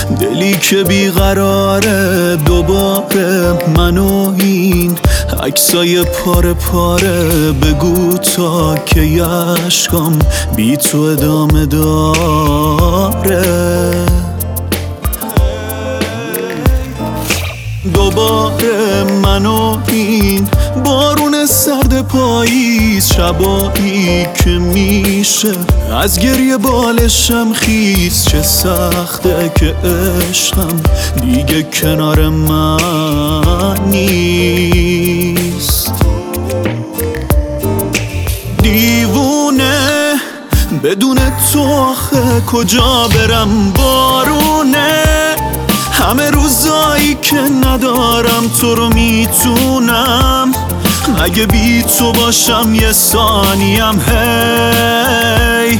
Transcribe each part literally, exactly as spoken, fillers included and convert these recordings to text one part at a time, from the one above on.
دلی که بیقراره دوباره منو این عکسای پاره پاره بگو تا که یشکام بی تو ادامه داره. دوباره منو این بارون سرد پاییز، شبایی که میشه از گریه بالشم خیز. چه سخته که عشقم دیگه کنار من نیست. دیوونه بدون تو آخه کجا برم، بارونه همه روزایی که ندارم تو رو میتونم مگه بی تو باشم یه ثانیم. هی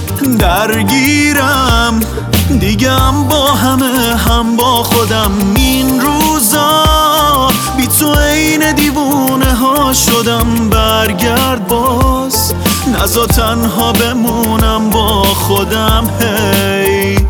درگیرم دیگه هم با همه هم با خودم این روزا، بی تو عین دیوونه ها شدم. برگرد باز نزا تنها بمونم با خودم. هی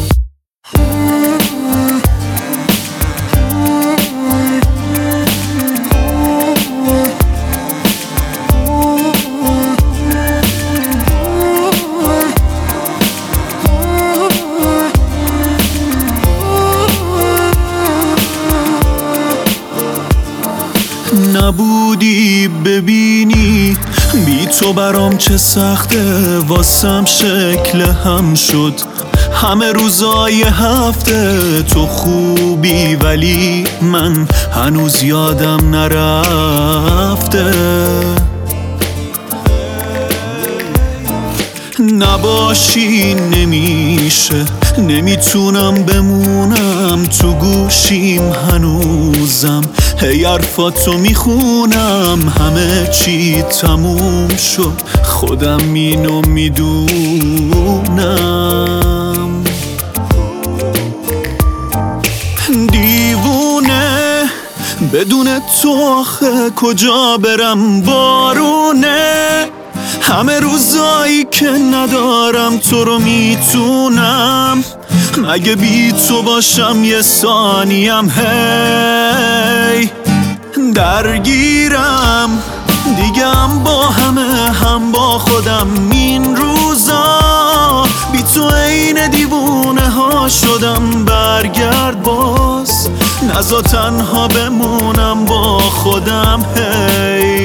نبودی ببینی بی تو برام چه سخته، واسم شکل هم شد همه روزای هفته. تو خوبی ولی من هنوز یادم نرفته. نباشی نمیشه، نمیتونم بمونم تو گوشیم هنوزم. هی حرفاتو میخونم همه چی تموم شد، خودم اینو میدونم. دیوونه بدون تو آخه کجا برم، بارونه همه روزایی که ندارم تو رو میتونم مگه بی تو باشم یه ثانیم. هی درگیرم دیگه هم با همه هم با خودم این روزا، بی تو عین دیوونه ها شدم. برگرد باز نزا تنها بمونم با خودم. هی